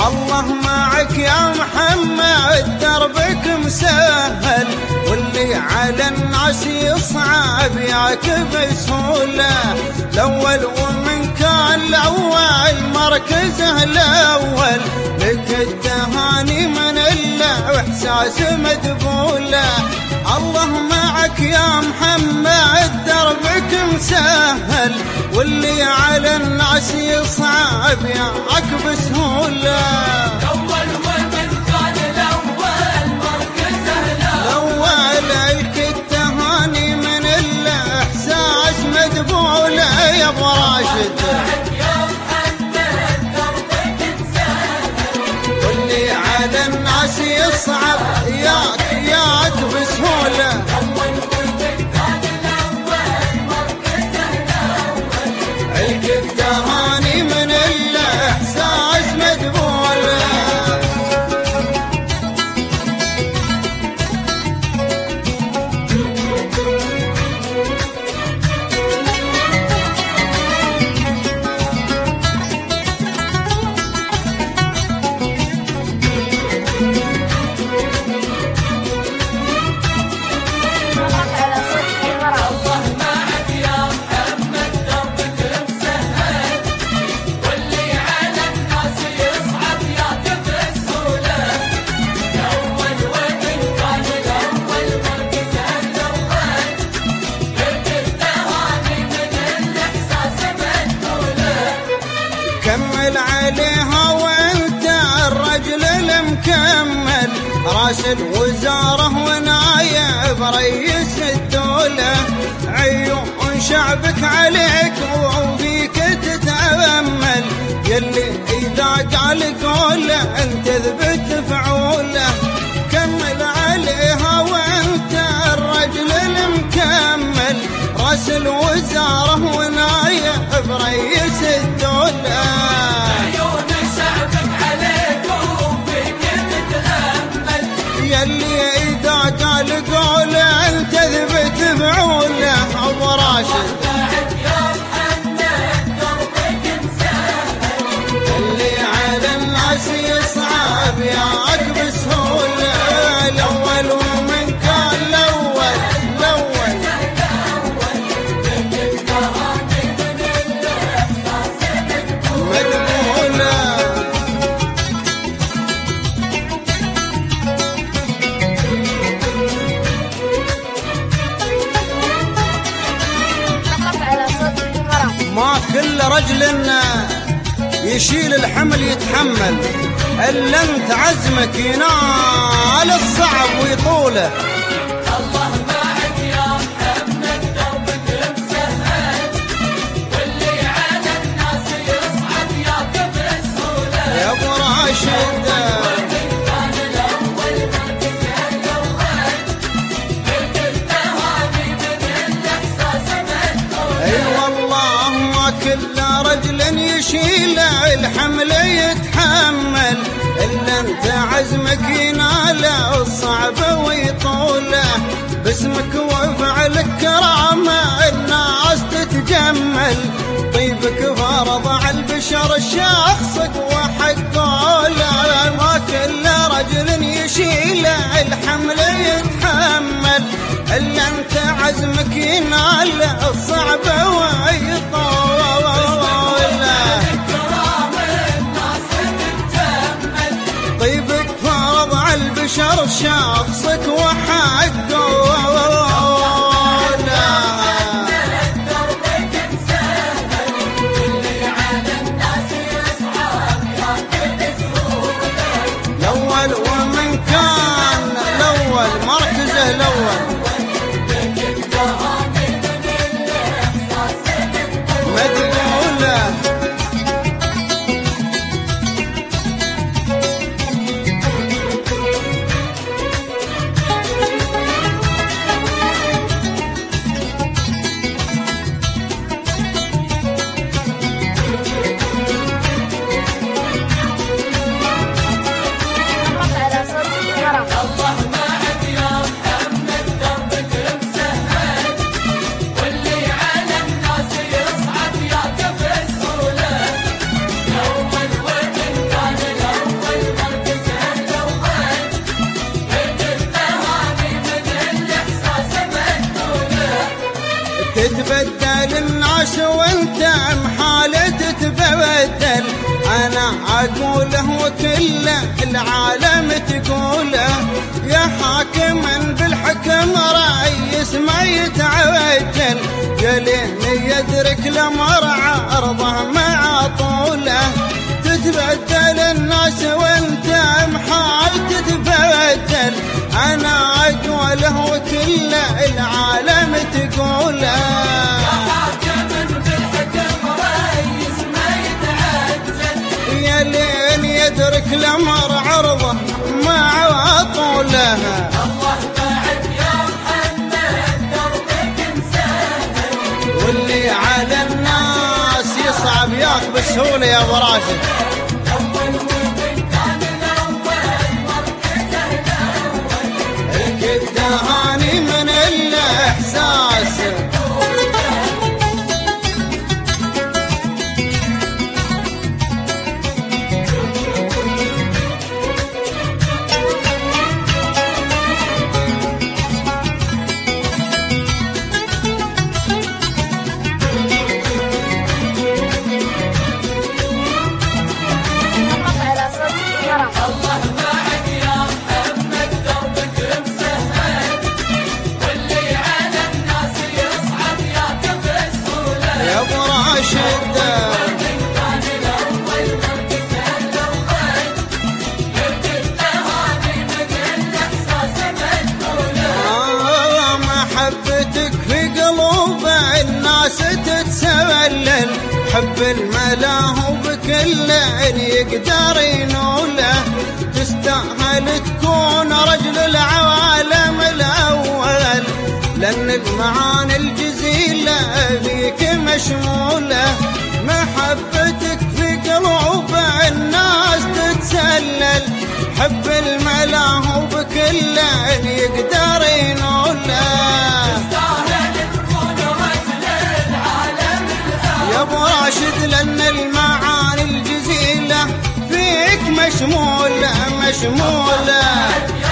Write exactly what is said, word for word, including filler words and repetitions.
الله معك يا محمد دربك مسهل، واللي على الناس يصعب ياك بسهوله. الاول ومن كان الاول مركزه الاول، لك التهاني من الله واحساس مدبوله. الله معك يا محمد دربك مسهل، واللي على الناس يصعب ياك بسهوله. اول ومن كان الاول مركزه الاول، لك التهاني من الاحساس مدبوله. يا ابو راشد يا محمد دربك مسهل، واللي على الناس يصعب ياك ياك بسهوله. اول ومن كان الاول مركزه الاول، لك التهاني من الاحساس مدبوله. الله معك يا محمد دربك مسهل، واللي على الناس يصعب ياك بسهوله. الاول ومن كان الاول مركزه الاول، لك التهاني من الاحساس مدبوله. كمل عليها وانت الرجل المكمل، راس الوزارة ونايب رئيس الدولة. عيون شعبك عليك وفيك تتأمل، يلي إذا قال قوله انت ثبت فعوله. كمل عليها وانت الرجل المكمل، راس الوزارة ونايب رئيس الدولة. عيون شعبك عليك وفيك تتأمل، يلي إذا قال قوله انت ثبت فعوله. أبو راشد بعد يا محمد دربك مسهل، اللي على الناس يصعب ياك بسهوله. الأول ومن كان الأول الأول، مدبوله. ما كل رجل يشيل الحمل يتحمل، الا انت عزمك ينال الصعب ويطوله. الله معك يا محمد دربك مسهل، واللي على الناس يصعب ياك بسهوله. يا ابو راشد كان الاول مركزه الاول، لك التهاني من الاحساس مدبوله. اي والله ما كل رجل يشيل الحمل يتحمل، الا انت عزمك ينال الصعب ويطوله. باسمك وفعلك كرامه الناس تتجمل، طيبك فرض على البشر شخصك وحقه. لا ما كل رجل يشيل الحمل يتحمل، الا انت عزمك ينال الصعب ويطوله. كرامه الناس تتجمل، طيبك فرض على البشر شخصك وحقه. دربك مسهل، واللي على الناس يصعب ياك بسهوله. الأول ومن كان الأول مركزه الأول، لك التهاني من الاحساس مدبوله. مدبوله. أقوله وكل العالم تقوله، يا حاكما بالحكم رئيس ما يتعجل، يا لين يدرك لمرعى أرضه مع طوله، تتبدل الناس وانت محال تتبدل، أنا أقوله وكل العالم تقوله. يا لين يدرك لمر عرضه مع طولها. الله بعد يا محمد دربك مسهل، واللي على الناس يصعب ياك بسهولة يا ابو راشد. اول ومن كان الاول مركزه الاول، الكدهاني من الاحساس. الله بعد يا محمد دربك مسهل، واللي على الناس يصعب ياك بسهوله، يا ابو راشد من كان الاول مركزه الاول، الكدهاني من الاحساس مجهوله. آه محبتك في قلوب الناس تتسلل، حب الملاهو بكل يقدر ينوله، تستاهل تكون رجل العوالم الأول، لأن المعاني الجزيلة فيك مشمولة، محبتك في قلوب الناس تتسلل، حب الملاهو بكل يقدر ينوله. يا ابو راشد لأن المعاني الجزيلة فيك مشمولة مشمولة.